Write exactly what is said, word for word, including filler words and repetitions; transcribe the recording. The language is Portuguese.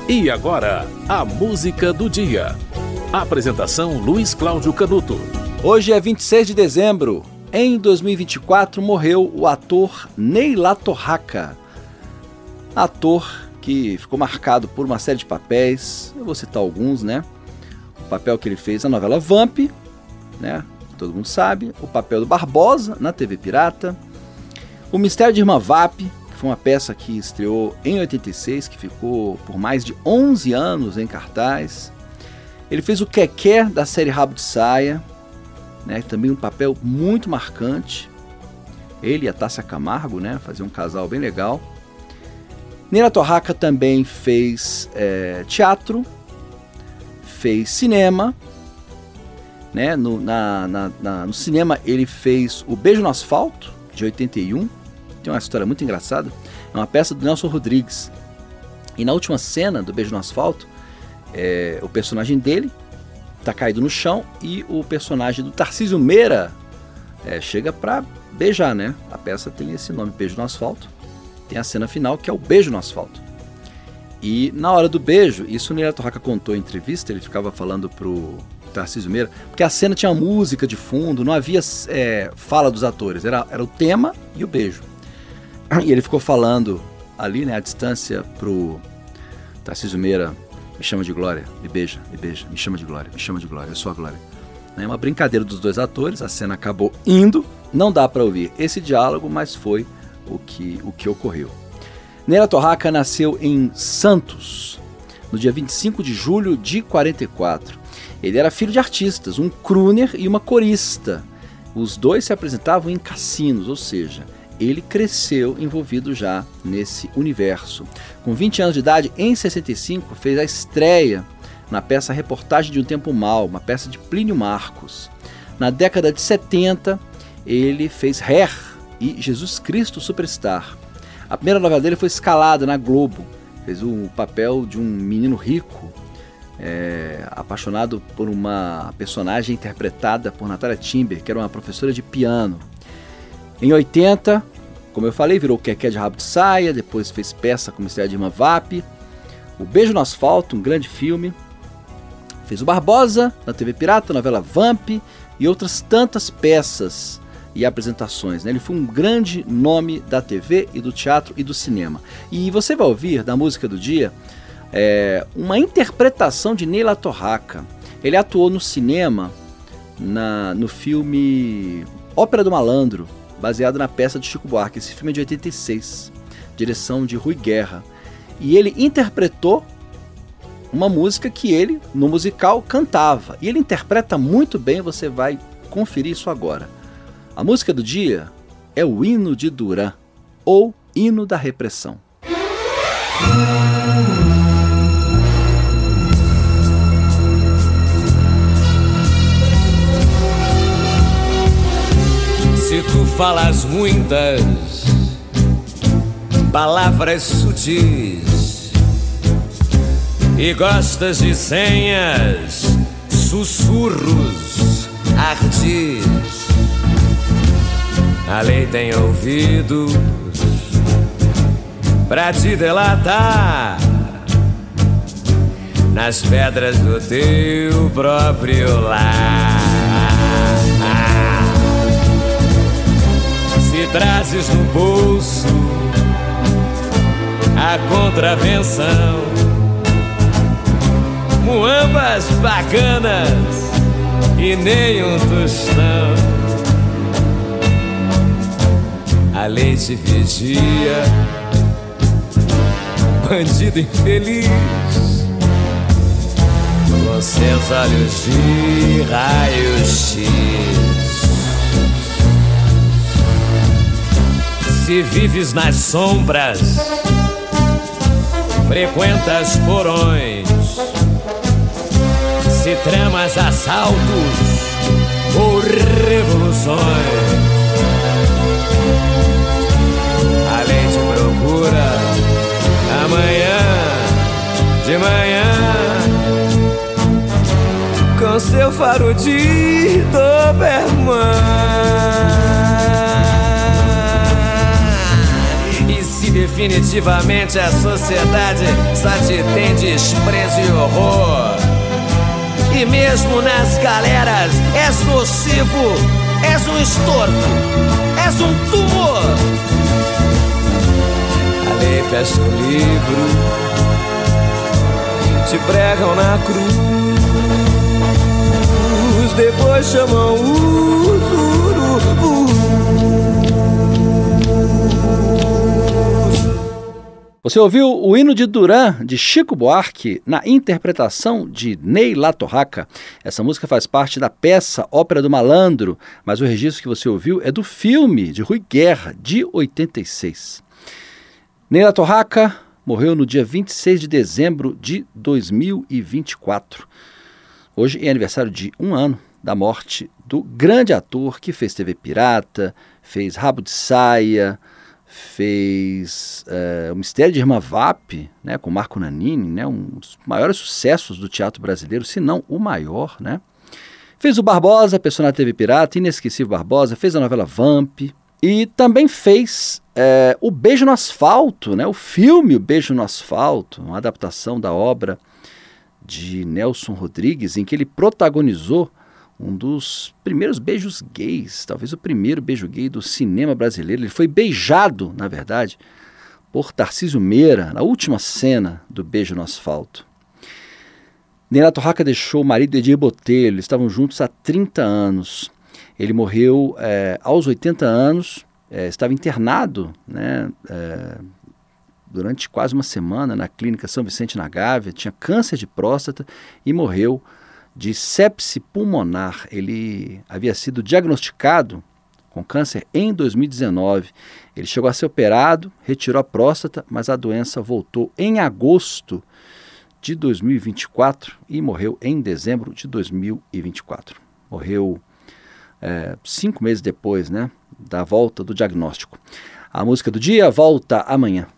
E agora, a música do dia. Apresentação Luiz Cláudio Canuto. Hoje é vinte e seis de dezembro. Em dois mil e vinte e quatro morreu o ator Neila Torraca. Ator que ficou marcado por uma série de papéis. Eu vou citar alguns, né? O papel que ele fez na novela Vamp, né? Todo mundo sabe. O papel do Barbosa na T V Pirata. O Mistério de Irmã Vap, que foi uma peça que estreou em oitenta e seis, que ficou por mais de onze anos em cartaz. Ele fez o Keké da série Rabo de Saia, né? Também um papel muito marcante. Ele e a Tássia Camargo, né? Faziam um casal bem legal. Neila Torraca também fez é, teatro, fez cinema, né? No, na, na, na, no cinema ele fez O Beijo no Asfalto, de oitenta e um. Tem uma história muito engraçada. É uma peça do Nelson Rodrigues. E na última cena do Beijo no Asfalto, é, o personagem dele tá caído no chão e o personagem do Tarcísio Meira é, chega pra beijar, né? A peça tem esse nome, Beijo no Asfalto. Tem a cena final que é o Beijo no Asfalto. E na hora do beijo, isso o Neila Torraca contou em entrevista, ele ficava falando pro Tarcísio Meira, porque a cena tinha música de fundo, não havia é, fala dos atores, era, era o tema e o beijo. E ele ficou falando ali, né, à distância, pro Tarcísio Meira: me chama de Glória, me beija, me beija, me chama de Glória, me chama de Glória, eu sou a Glória. É uma brincadeira dos dois atores, a cena acabou indo, não dá para ouvir esse diálogo, mas foi o que, o que ocorreu. Neila Torraca nasceu em Santos, no dia vinte e cinco de julho de quarenta e quatro. Ele era filho de artistas, um crooner e uma corista. Os dois se apresentavam em cassinos, ou seja, ele cresceu envolvido já nesse universo. Com vinte anos de idade, em sessenta e cinco, fez a estreia na peça Reportagem de um Tempo Mau, uma peça de Plínio Marcos. Na década de setenta, ele fez Hair e Jesus Cristo Superstar. A primeira novela dele foi Escalada, na Globo. Fez o papel de um menino rico, é, apaixonado por uma personagem interpretada por Natália Timber, que era uma professora de piano. Em oitenta, como eu falei, virou Keké de Rabo de Saia, depois fez peça com o Mistério de Irmã Vap, O Beijo no Asfalto, um grande filme. Fez o Barbosa na T V Pirata, novela Vamp e outras tantas peças e apresentações, né? Ele foi um grande nome da T V e do teatro e do cinema. E você vai ouvir, da música do dia, é, uma interpretação de Neila Torraca. Ele atuou no cinema, na, no filme Ópera do Malandro, baseado na peça de Chico Buarque. Esse filme é de oitenta e seis, direção de Rui Guerra. E ele interpretou uma música que ele, no musical, cantava. E ele interpreta muito bem, você vai conferir isso agora. A música do dia é o Hino de Duran, ou Hino da Repressão. Se tu falas muitas palavras sutis e gostas de senhas, sussurros ardis, a lei tem ouvidos pra te delatar nas pedras do teu próprio lar. Se trazes no bolso a contravenção, muambas bacanas e nem um tostão, a lei te vigia, bandido infeliz, com seus olhos de raio-x. Se vives nas sombras, frequentas porões, se tramas assaltos ou revoluções, a lei te procura amanhã de manhã, com seu faro de Doberman. definitivamente a sociedade só te tem desprezo e horror. E mesmo nas galeras és nocivo, és um estorvo, és um tumor. A lei fecha o livro, te pregam na cruz, depois chamam o urubu. Você ouviu o hino de Duran, de Chico Buarque, na interpretação de Ney Latorraca. Essa música faz parte da peça Ópera do Malandro, mas o registro que você ouviu é do filme de Rui Guerra, de oitenta e seis. Ney Latorraca morreu no dia vinte e seis de dezembro de dois mil e vinte e quatro. Hoje é aniversário de um ano da morte do grande ator que fez T V Pirata, fez Rabo de Saia, fez é, O Mistério de Irmã Vap, né, com Marco Nanini, né, um dos maiores sucessos do teatro brasileiro, se não o maior, né? Fez o Barbosa, personagem T V Pirata, inesquecível Barbosa, fez a novela Vamp e também fez é, O Beijo no Asfalto, né, o filme O Beijo no Asfalto, uma adaptação da obra de Nelson Rodrigues, em que ele protagonizou um dos primeiros beijos gays, talvez o primeiro beijo gay do cinema brasileiro. Ele foi beijado, na verdade, por Tarcísio Meira, na última cena do Beijo no Asfalto. Ney Latorraca deixou o marido Edir Botelho, eles estavam juntos há trinta anos. Ele morreu é, aos oitenta anos, é, estava internado, né, é, durante quase uma semana na clínica São Vicente na Gávea, tinha câncer de próstata e morreu de sepse pulmonar. Ele havia sido diagnosticado com câncer em dois mil e dezenove. Ele chegou a ser operado, retirou a próstata, mas a doença voltou em agosto de dois mil e vinte e quatro e morreu em dezembro de dois mil e vinte e quatro. Morreu é, cinco meses depois, né, da volta do diagnóstico. A música do dia volta amanhã.